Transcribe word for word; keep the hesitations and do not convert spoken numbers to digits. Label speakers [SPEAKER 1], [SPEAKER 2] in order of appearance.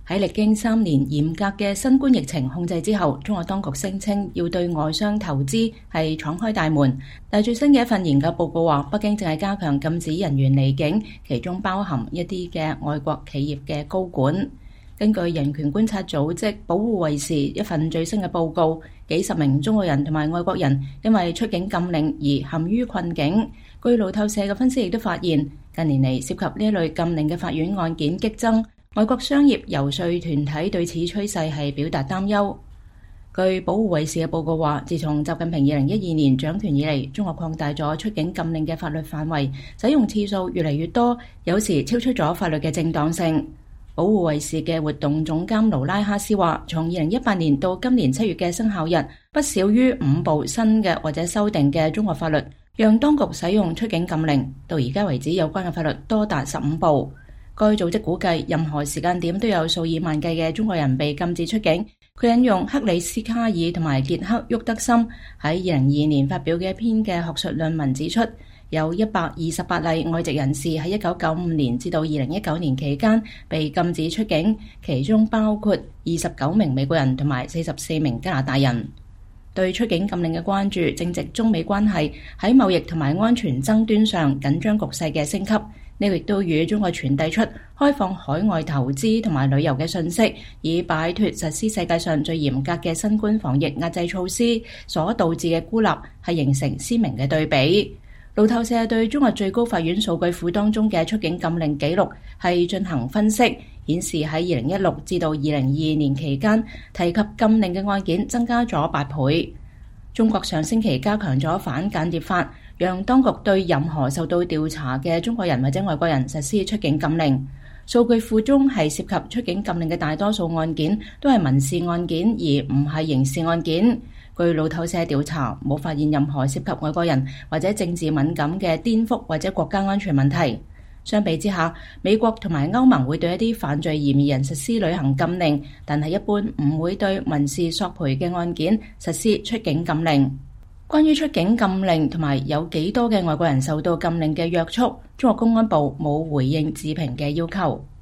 [SPEAKER 1] 喺歷經三年嚴格嘅新冠疫情控制之後，中國當局聲稱要對外商投資係敞開大門。但最新嘅一份研究報告話，北京正係加強禁止人員離境，其中包含一啲嘅外國企業嘅高管。根據人權觀察組織保護衛士一份最新嘅報告，幾十名中國人同埋外國人因為出境禁令而陷於困境。據路透社嘅分析亦都發現，近年嚟涉及呢一類禁令嘅法院案件激增，外國商業遊說團體對此趨勢係表達擔憂。據保護衛士嘅報告話，自從習近平二零一二年掌權以嚟，中國擴大咗出境禁令嘅法律範圍，使用次數越嚟越多，有時超出咗法律嘅正當性。保護衛士嘅活動總監盧拉哈斯話，從二零一八年到今年七月嘅生效日，不少於五部新嘅或者修訂嘅中國法律，讓當局使用出境禁令。到而家為止，有關嘅法律多達十五部。該組織估計，任何時間點都有數以萬計嘅中國人被禁止出境。佢引用克里斯卡爾同埋傑克沃德森喺二零二二年發表嘅一篇嘅學術論文指出，有一百二十八例外籍人士喺一九九五年至到二零一九年期間被禁止出境，其中包括二十九名美國人同埋四十四名加拿大人。對出境禁令嘅關注正值中美關係喺貿易同埋安全爭端上緊張局勢嘅升級，呢個亦都與中國傳遞出開放海外投資同埋旅遊嘅訊息，以擺脫實施世界上最嚴格嘅新冠防疫壓制措施所導致嘅孤立，係形成鮮明嘅對比。路透社對中國最高法院數據庫當中嘅出境禁令記錄係進行分析，顯示喺二零一六至到二零二二年期間提及禁令嘅案件增加咗八倍。中國上星期加強咗反間諜法，讓當局對任何受到調查嘅中國人或者外國人實施出境禁令。數據庫中係涉及出境禁令嘅大多數案件都係民事案件，而唔係刑事案件。據路透社調查，冇發現任何涉及外國人或者政治敏感嘅顛覆或者國家安全問題。相比之下，美國同埋歐盟會對一啲犯罪嫌疑人實施旅行禁令，但係一般唔會對民事索賠嘅案件實施出境禁令。關於出境禁令同埋有幾多嘅外國人受到禁令嘅約束，中國公安部冇回應置評嘅要求。